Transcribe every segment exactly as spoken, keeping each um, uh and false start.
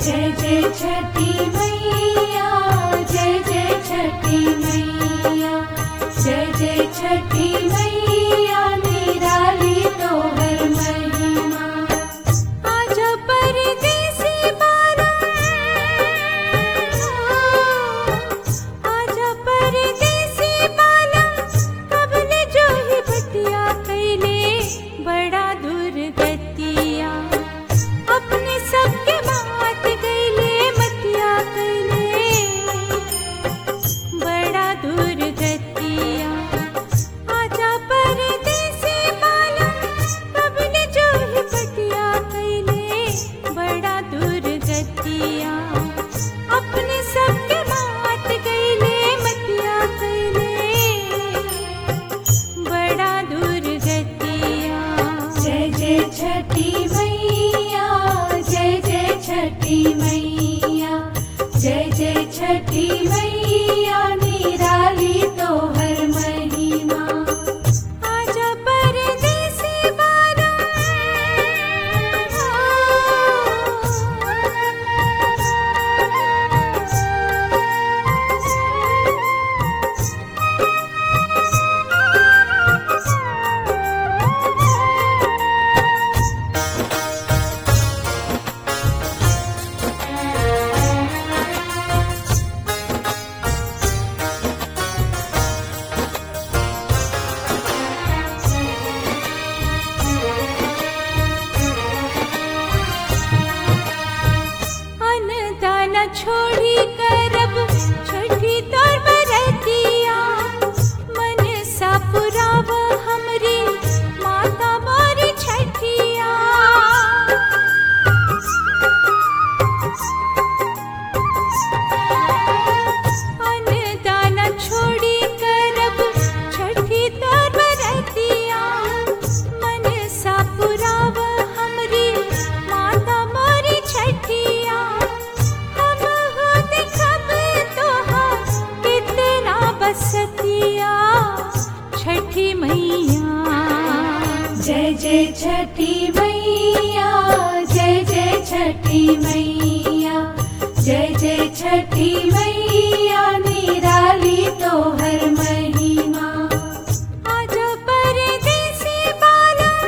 जय जय छठी मैया, जय जय छठी मैया, जय जय छठी मैया, निराली तोहर महिमा। आजा परदेसी बालम, आजा परदेसी बालम, कबले जो ही भटिया कैले बड़ा दुर्गतिया। अपने सबके बात गईले मतिया कैले बड़ा दुर्गतिया। आजा परदेसी बालम, कबले जो ही भटिया कैले बड़ा दुर्गतिया। अपने सबके बात गईले मतिया कैले बड़ा दुर्गतिया। जय जय छठी मैया, जय जय छठी मैया, जय जय छठी मैया, निराली तोहर महिमा। आजा परदेसी बालम, अन्नदान छोड़ी करब छठी तोर बरतिया। मन सा पुराव हमरी माता मोरी छठिया। अन्नदान छोड़ी करब छठी तोर बरतिया। मन सा पुराव हमरी माता मोरी छठिया। हम हो देखब तोहार कितना बसतिया छठी मैया। जय जय छठी मैया, जय जय छठी मैया, जय जय छठी मैया, निराली तोहर महिमा। आजा परदेसी बालम,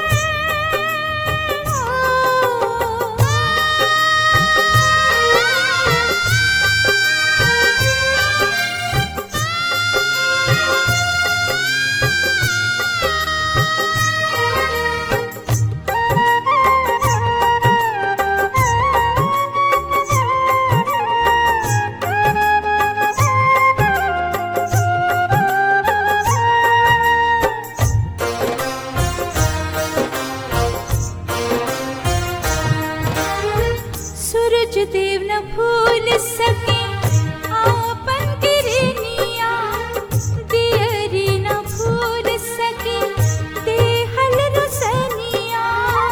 सूरज देव न भूल सके आपन किरनिया। दियरी न भूल सके देहल रुसनिया।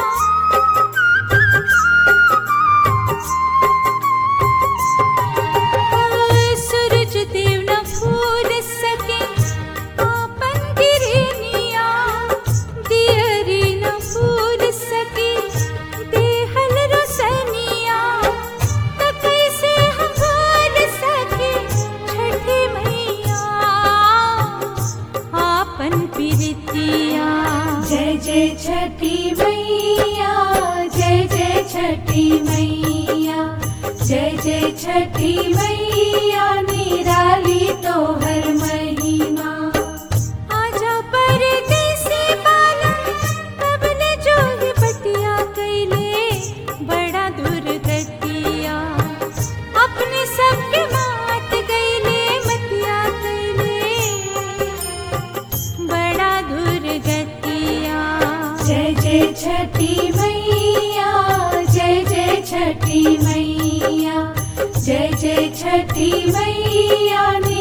सूरज देव न भूल सके आपन किरनिया। दियरी न भूल सके देहल रुसनिया। त कैसे हम भूल सके छठी मैया आपन प्रीतिया। जय जय छठी मैया, जय जय छठी मैया, जय जय छठी मैया, निराली तोहर महिमा। आजा परदेसी बालम, कबले जो ही भटिया कैले बड़ा दुर्गतिया। अपने सबके बात गईले मतिया कैले बड़ा दुर्गतिया। जय जय छठी मैया, जय जय छठी मैया, जय जय छठी मैया।